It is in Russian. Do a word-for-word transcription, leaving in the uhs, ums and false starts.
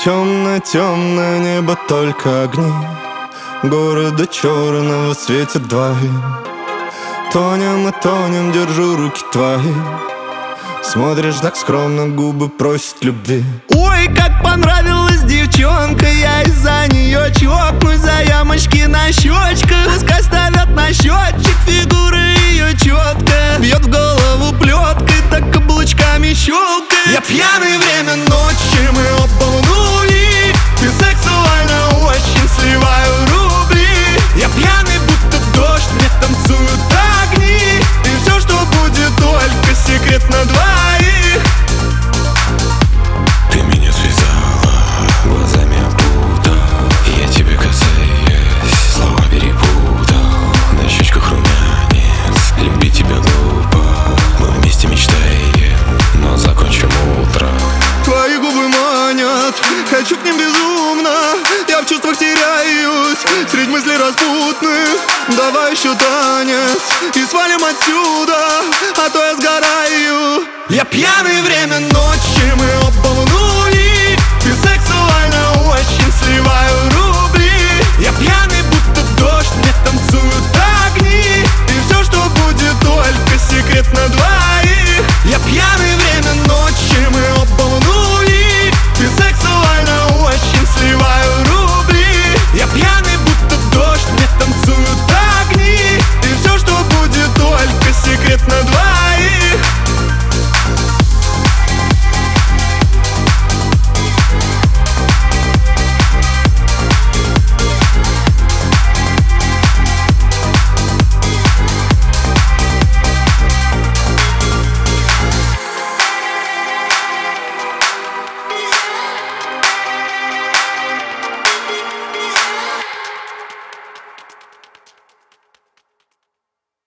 Темное-темное небо, только огни города черного светят двоим. Тонем и тонем, держу руки твои. Смотришь так скромно, губы просят любви. Ой, как понравилась девчонка, я из-за нее чокнусь за ямочки на щечках. Пускай ставят на счетчик, фигура ее четко бьет в голову плеткой, так каблучками щелкает. Я пьяный, время ночи, мы оба в нули. Ты сексуально очень, сливаю рубли. Я пьяный, будто дождь, мне танцуют огни. И все, что будет, только секрет на двоих. Ты меня связала, глазами опутал. Я тебе касаюсь, слова перепутал. На щечках румянец, любить тебя глупо. Мы вместе мечтаем, но закончим утро. Твои губы манят, хочу к ним безумно. Я в чувствах теряюсь, средь мыслей распутных. Давай еще танец и свалим отсюда, а то я сгораю. Я пьяный, время ночи, мы оба в